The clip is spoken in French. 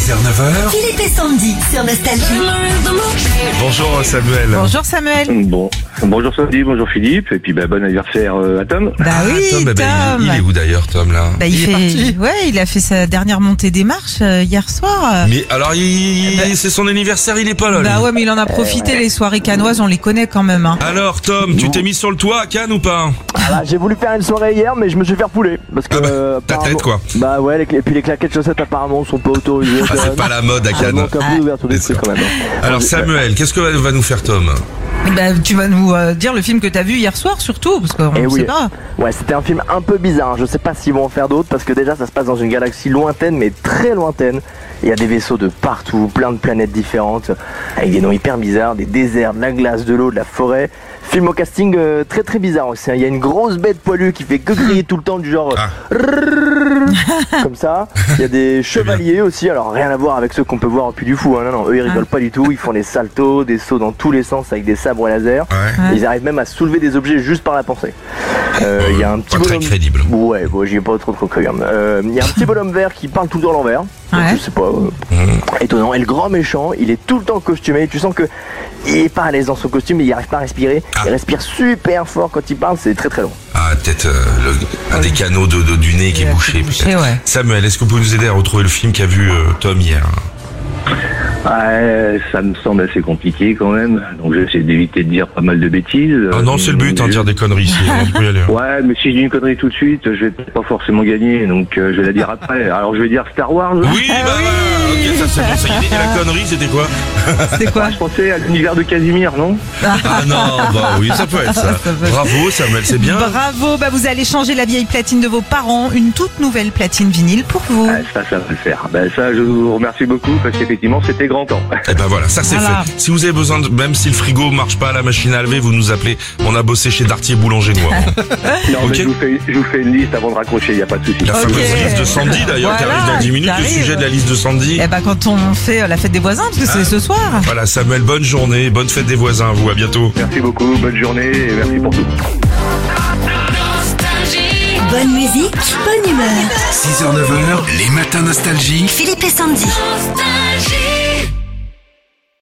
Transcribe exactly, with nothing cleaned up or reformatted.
six heures neuf heures. Philippe et Sandy sur Nostalgie. Bonjour Samuel. Bonjour Samuel. Bon, bonjour Sandy, bonjour Philippe, et puis bah, bon anniversaire euh, à Tom. Bah Ah, oui, Tom, Tom. eh ben, il, il est où d'ailleurs Tom là? Bah, il, il fait, est parti. ouais, il a fait sa dernière montée des marches euh, hier soir. Mais alors, il, bah, c'est son anniversaire, il est pas là. Bah lui. ouais, mais il en a profité. Les soirées cannoises, on les connaît quand même. Hein. Alors Tom, tu t'es mis sur le toit à Cannes ou pas? Ah, j'ai voulu faire une soirée hier, mais je me suis fait repouler. Parce que, Ah bah, euh, ta apparemment- tête, quoi. Bah ouais, les cla- et puis les claquettes chaussettes apparemment sont pas autorisées. Ah, c'est pas la mode à Ça Cannes. manque un peu d'ouverture c'est d'esprit sûr. quand même. hein. Alors Samuel, qu'est-ce que va nous faire Tom? Bah, tu vas nous euh, dire le film que t'as vu hier soir surtout, parce qu'on Eh ne oui. sait pas. Ouais, c'était un film un peu bizarre. Je sais pas s'ils vont en faire d'autres parce que déjà ça se passe dans une galaxie lointaine, mais très lointaine. Il y a des vaisseaux de partout, plein de planètes différentes, avec des noms hyper bizarres, des déserts, de la glace, de l'eau, de la forêt. Film au casting euh, très très bizarre aussi. Il y a une grosse bête poilue qui fait que griller tout le temps du genre Ah. comme ça. Il y a des chevaliers aussi, alors rien à voir avec ceux qu'on peut voir au Puy du Fou. Hein. Non, non, eux ils rigolent pas du tout. Ils font des saltos, des sauts dans tous les sens avec des sabres laser. Ouais. Et ils arrivent même à soulever des objets juste par la pensée. Euh, Il y a un petit Pas très bonhomme- crédible. Ouais, bon, j'y ai pas trop trop cru. hein. Euh, Il y a un petit bonhomme vert qui parle tout le temps à l'envers. Donc, Ouais. Je sais pas. euh, Mmh. étonnant. Et le grand méchant, il est tout le temps costumé. Tu sens que il est pas à l'aise dans son costume, il arrive pas à respirer. Ah. Il respire super fort quand il parle, c'est très très long. Ah, peut-être euh, le- un des canaux de, de- du nez qui est Il a bouché. bouché, peut-être. ouais. Samuel, est-ce que vous pouvez nous aider à retrouver le film qu'a vu euh, Tom hier? Ouais, ça me semble assez compliqué quand même, donc j'essaie d'éviter de dire pas mal de bêtises. Ah non, c'est le but, hein, de dire des conneries ici. On peut y aller. hein. Ouais, mais si je dis une connerie tout de suite, je vais peut-être pas forcément gagner, donc euh, je vais la dire après. Alors je vais dire Star Wars. Oui, bah voilà. Ok, ça c'est bon, ça y est. Et la connerie, c'était quoi? C'était quoi? Je pensais à l'univers de Casimir, non? Ah non, bah oui, ça peut être ça. Ça peut être- Bravo Samuel, c'est bien. Bravo, bah vous allez changer la vieille platine de vos parents, une toute nouvelle platine vinyle pour vous. Ah, ça, ça va le faire. Ben ça, je vous remercie beaucoup parce qu'effectivement, c'était grand temps. Et ben voilà, ça c'est Voilà. fait. Si vous avez besoin de, même si le frigo marche pas à la machine à laver, vous nous appelez. On a bossé chez Dartier Boulanger Noir. Non, Ok. mais je vous, fais, je vous fais une liste avant de raccrocher, il n'y a pas de souci. La Ok. fameuse liste de Sandy d'ailleurs qui Voilà, arrive dans dix minutes. qui Le arrive. sujet de la liste de Sandy. Eh bah quand on fait euh, la fête des voisins, parce que c'est ce soir. Voilà Samuel, bonne journée, bonne fête des voisins à vous, à bientôt. Merci beaucoup, bonne journée et merci pour tout. Bonne musique, bonne humeur. six heures neuf heures, les matins Nostalgie. Philippe et Sandy. Nostalgie.